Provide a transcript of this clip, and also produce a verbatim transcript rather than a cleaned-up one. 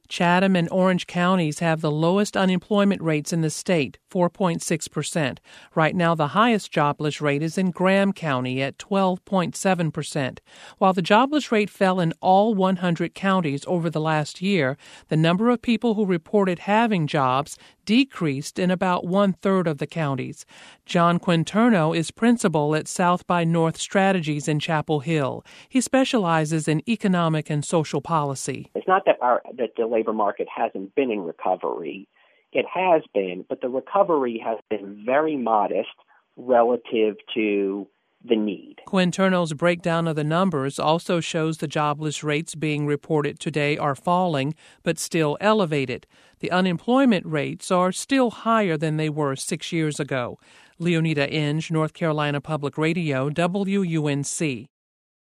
Chatham and Orange counties have the lowest unemployment rates in the state, four point six percent. Right now, the highest jobless rate is in Graham County at twelve point seven percent. While the jobless rate fell in all one hundred counties over the last year, the number of people who reported having jobs decreased in about one-third of the counties. John Quinterno is principal at South by North Strategies in Chapel Hill. He specializes in economic and social policy. It's not that our that the labor market hasn't been in recovery. It has been, but the recovery has been very modest relative to the need. Quinterno's breakdown of the numbers also shows the jobless rates being reported today are falling, but still elevated. The unemployment rates are still higher than they were six years ago. Leonida Inge, North Carolina Public Radio, W U N C.